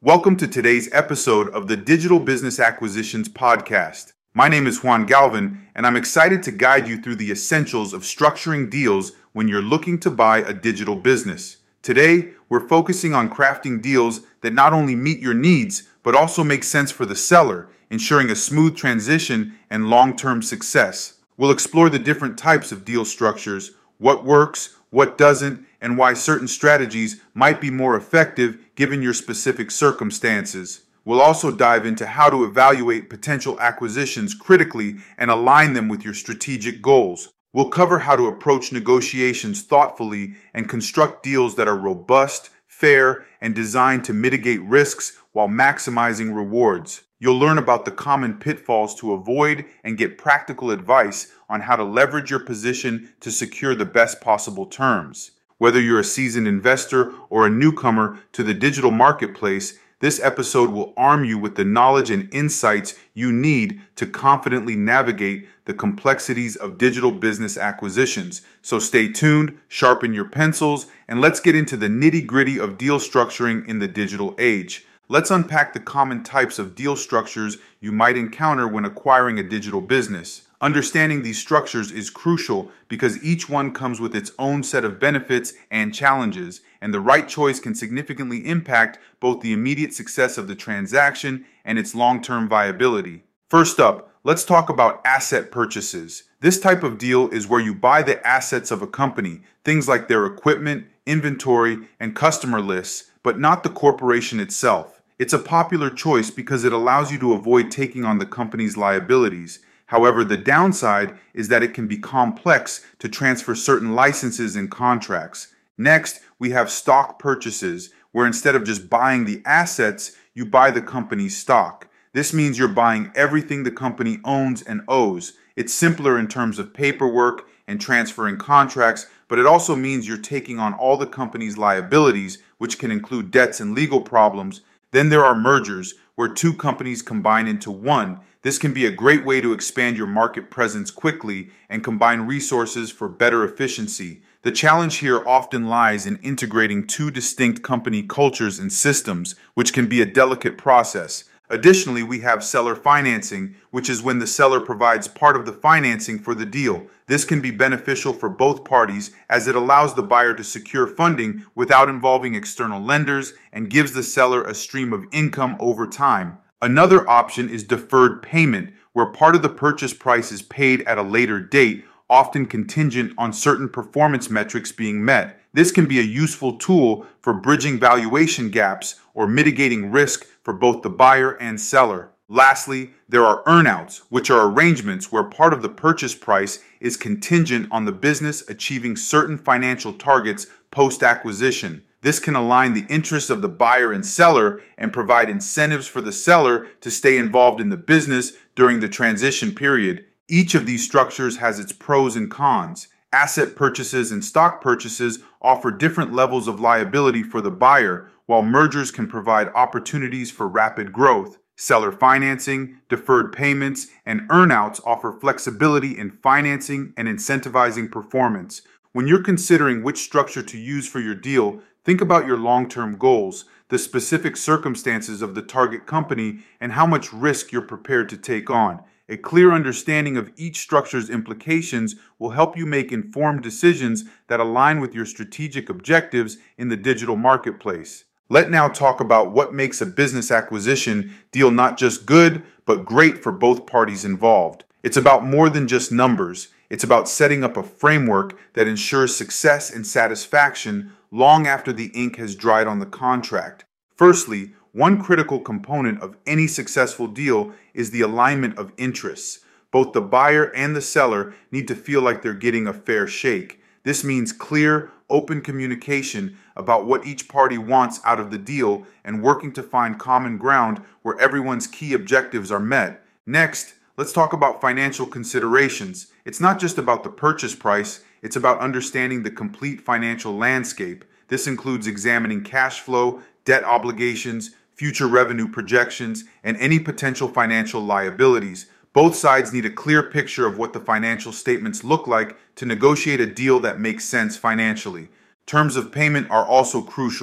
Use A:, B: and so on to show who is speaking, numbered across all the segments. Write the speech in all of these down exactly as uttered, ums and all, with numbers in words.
A: Welcome to today's episode of the Digital Business Acquisitions Podcast. My name is Juan Galvin, and I'm excited to guide you through the essentials of structuring deals when you're looking to buy a digital business. Today, we're focusing on crafting deals that not only meet your needs, but also make sense for the seller, ensuring a smooth transition and long-term success. We'll explore the different types of deal structures, what works, what doesn't, and why certain strategies might be more effective given your specific circumstances. We'll also dive into how to evaluate potential acquisitions critically and align them with your strategic goals. We'll cover how to approach negotiations thoughtfully and construct deals that are robust, fair, and designed to mitigate risks while maximizing rewards. You'll learn about the common pitfalls to avoid and get practical advice on how to leverage your position to secure the best possible terms. Whether you're a seasoned investor or a newcomer to the digital marketplace, this episode will arm you with the knowledge and insights you need to confidently navigate the complexities of digital business acquisitions. So stay tuned, sharpen your pencils, and let's get into the nitty-gritty of deal structuring in the digital age. Let's unpack the common types of deal structures you might encounter when acquiring a digital business. Understanding these structures is crucial because each one comes with its own set of benefits and challenges, and the right choice can significantly impact both the immediate success of the transaction and its long-term viability. First up, let's talk about asset purchases. This type of deal is where you buy the assets of a company, things like their equipment, inventory, and customer lists, but not the corporation itself. It's a popular choice because it allows you to avoid taking on the company's liabilities. However, the downside is that it can be complex to transfer certain licenses and contracts. Next, we have stock purchases, where instead of just buying the assets, you buy the company's stock. This means you're buying everything the company owns and owes. It's simpler in terms of paperwork and transferring contracts, but it also means you're taking on all the company's liabilities, which can include debts and legal problems. Then there are mergers, where two companies combine into one. This can be a great way to expand your market presence quickly and combine resources for better efficiency. The challenge here often lies in integrating two distinct company cultures and systems, which can be a delicate process. Additionally, we have seller financing, which is when the seller provides part of the financing for the deal. This can be beneficial for both parties as it allows the buyer to secure funding without involving external lenders and gives the seller a stream of income over time. Another option is deferred payment, where part of the purchase price is paid at a later date, often contingent on certain performance metrics being met. This can be a useful tool for bridging valuation gaps or mitigating risk for both the buyer and seller. Lastly, there are earnouts, which are arrangements where part of the purchase price is contingent on the business achieving certain financial targets post-acquisition. This can align the interests of the buyer and seller and provide incentives for the seller to stay involved in the business during the transition period. Each of these structures has its pros and cons. Asset purchases and stock purchases offer different levels of liability for the buyer, while mergers can provide opportunities for rapid growth. Seller financing, deferred payments, and earnouts offer flexibility in financing and incentivizing performance. When you're considering which structure to use for your deal, think about your long-term goals, the specific circumstances of the target company, and how much risk you're prepared to take on. A clear understanding of each structure's implications will help you make informed decisions that align with your strategic objectives in the digital marketplace. Let's now talk about what makes a business acquisition deal not just good, but great for both parties involved. It's about more than just numbers. It's about setting up a framework that ensures success and satisfaction long after the ink has dried on the contract. Firstly, one critical component of any successful deal is the alignment of interests. Both the buyer and the seller need to feel like they're getting a fair shake. This means clear, open communication about what each party wants out of the deal and working to find common ground where everyone's key objectives are met. Next, let's talk about financial considerations. It's not just about the purchase price, it's about understanding the complete financial landscape. This includes examining cash flow, debt obligations, future revenue projections, and any potential financial liabilities. Both sides need a clear picture of what the financial statements look like to negotiate a deal that makes sense financially. Terms of payment are also crucial.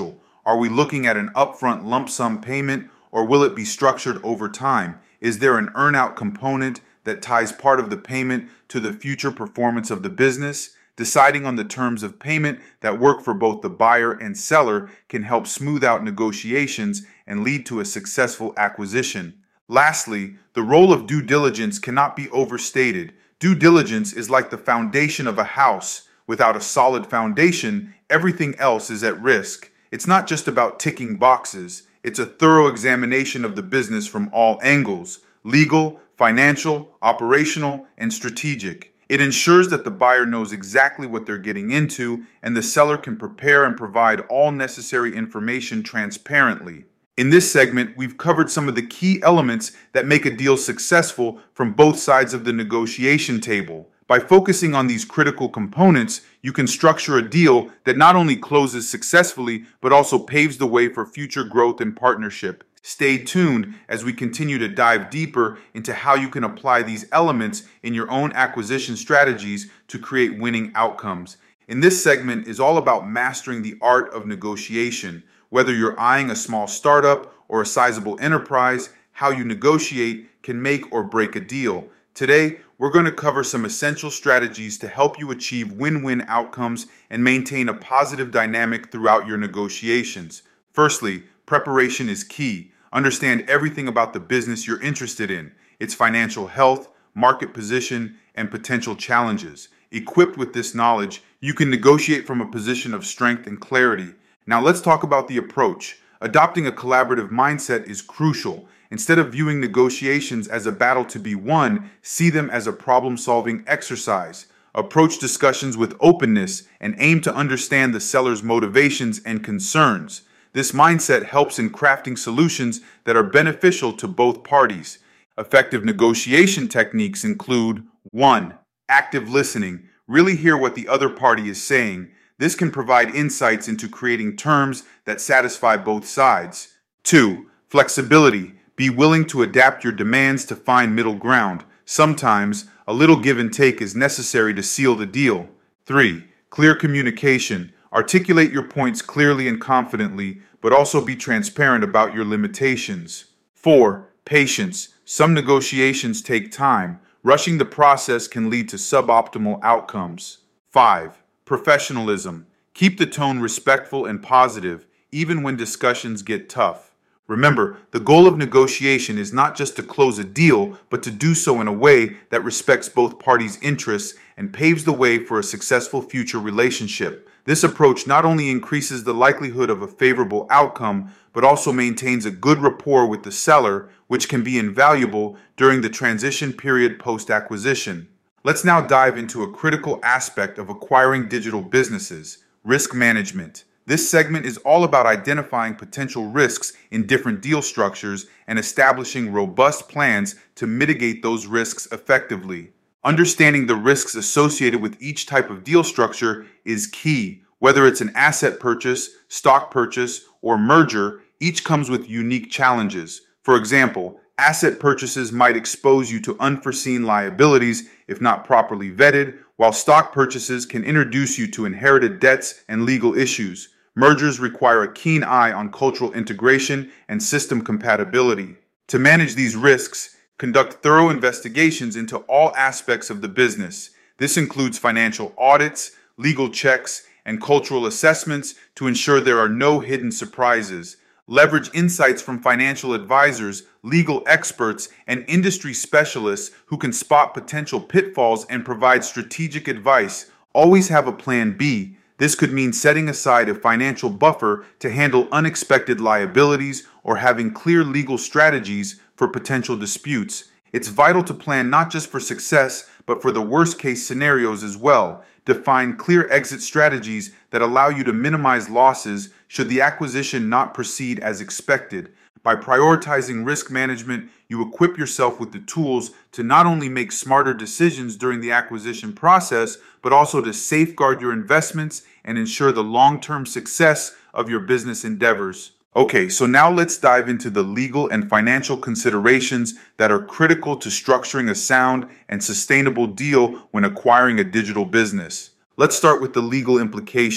A: Are we looking at an upfront lump sum payment, or will it be structured over time? Is there an earn-out component that ties part of the payment to the future performance of the business? Deciding on the terms of payment that work for both the buyer and seller can help smooth out negotiations and lead to a successful acquisition. Lastly, the role of due diligence cannot be overstated. Due diligence is like the foundation of a house. Without a solid foundation, everything else is at risk. It's not just about ticking boxes. It's a thorough examination of the business from all angles: legal, financial, operational, and strategic. It ensures that the buyer knows exactly what they're getting into, and the seller can prepare and provide all necessary information transparently. In this segment, we've covered some of the key elements that make a deal successful from both sides of the negotiation table. By focusing on these critical components, you can structure a deal that not only closes successfully, but also paves the way for future growth and partnership. Stay tuned as we continue to dive deeper into how you can apply these elements in your own acquisition strategies to create winning outcomes. In this segment is all about mastering the art of negotiation. Whether you're eyeing a small startup or a sizable enterprise, how you negotiate can make or break a deal. Today, we're going to cover some essential strategies to help you achieve win-win outcomes and maintain a positive dynamic throughout your negotiations. Firstly, preparation is key. Understand everything about the business you're interested in, its financial health, market position, and potential challenges. Equipped with this knowledge, you can negotiate from a position of strength and clarity. Now let's talk about the approach. Adopting a collaborative mindset is crucial. Instead of viewing negotiations as a battle to be won, see them as a problem-solving exercise. Approach discussions with openness and aim to understand the seller's motivations and concerns. This mindset helps in crafting solutions that are beneficial to both parties. Effective negotiation techniques include: one. Active listening. Really hear what the other party is saying. This can provide insights into creating terms that satisfy both sides. two. Flexibility. Be willing to adapt your demands to find middle ground. Sometimes, a little give and take is necessary to seal the deal. three. Clear communication. Articulate your points clearly and confidently, but also be transparent about your limitations. four. Patience. Some negotiations take time. Rushing the process can lead to suboptimal outcomes. five. Professionalism. Keep the tone respectful and positive, even when discussions get tough. Remember, the goal of negotiation is not just to close a deal, but to do so in a way that respects both parties' interests and paves the way for a successful future relationship. This approach not only increases the likelihood of a favorable outcome, but also maintains a good rapport with the seller, which can be invaluable during the transition period post-acquisition. Let's now dive into a critical aspect of acquiring digital businesses: risk management. This segment is all about identifying potential risks in different deal structures and establishing robust plans to mitigate those risks effectively. Understanding the risks associated with each type of deal structure is key. Whether it's an asset purchase, stock purchase, or merger, each comes with unique challenges. For example, asset purchases might expose you to unforeseen liabilities if not properly vetted, while stock purchases can introduce you to inherited debts and legal issues. Mergers require a keen eye on cultural integration and system compatibility. To manage these risks, conduct thorough investigations into all aspects of the business. This includes financial audits, legal checks, and cultural assessments to ensure there are no hidden surprises. Leverage insights from financial advisors, legal experts, and industry specialists who can spot potential pitfalls and provide strategic advice. Always have a plan B. This could mean setting aside a financial buffer to handle unexpected liabilities or having clear legal strategies for potential disputes. It's vital to plan not just for success, but for the worst-case scenarios as well. Define clear exit strategies that allow you to minimize losses should the acquisition not proceed as expected. By prioritizing risk management, you equip yourself with the tools to not only make smarter decisions during the acquisition process, but also to safeguard your investments and ensure the long-term success of your business endeavors. Okay, so now let's dive into the legal and financial considerations that are critical to structuring a sound and sustainable deal when acquiring a digital business. Let's start with the legal implications.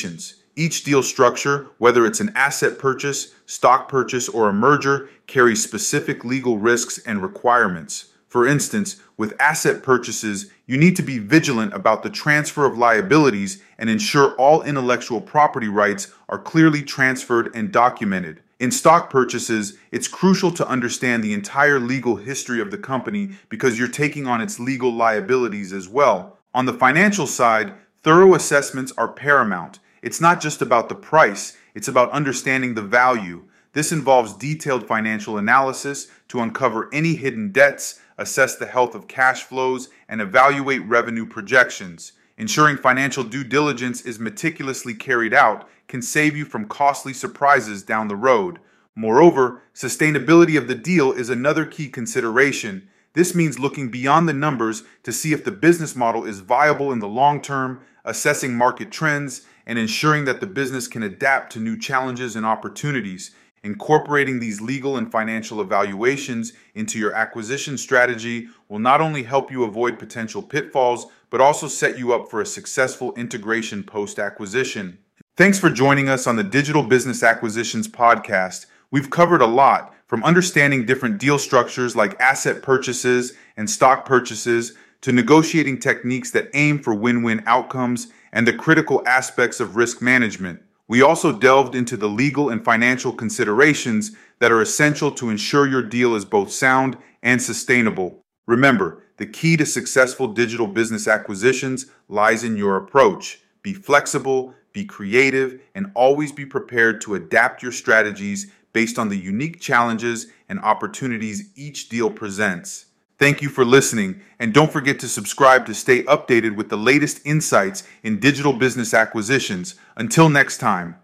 A: Each deal structure, whether it's an asset purchase, stock purchase, or a merger, carries specific legal risks and requirements. For instance, with asset purchases, you need to be vigilant about the transfer of liabilities and ensure all intellectual property rights are clearly transferred and documented. In stock purchases, it's crucial to understand the entire legal history of the company because you're taking on its legal liabilities as well. On the financial side, thorough assessments are paramount. It's not just about the price, it's about understanding the value. This involves detailed financial analysis to uncover any hidden debts, assess the health of cash flows, and evaluate revenue projections. Ensuring financial due diligence is meticulously carried out can save you from costly surprises down the road. Moreover, sustainability of the deal is another key consideration. This means looking beyond the numbers to see if the business model is viable in the long term, assessing market trends, and ensuring that the business can adapt to new challenges and opportunities. Incorporating these legal and financial evaluations into your acquisition strategy will not only help you avoid potential pitfalls, but also set you up for a successful integration post-acquisition. Thanks for joining us on the Digital Business Acquisitions podcast. We've covered a lot, from understanding different deal structures like asset purchases and stock purchases, to negotiating techniques that aim for win-win outcomes and the critical aspects of risk management. We also delved into the legal and financial considerations that are essential to ensure your deal is both sound and sustainable. Remember, the key to successful digital business acquisitions lies in your approach. Be flexible, be creative, and always be prepared to adapt your strategies based on the unique challenges and opportunities each deal presents. Thank you for listening, and don't forget to subscribe to stay updated with the latest insights in digital business acquisitions. Until next time.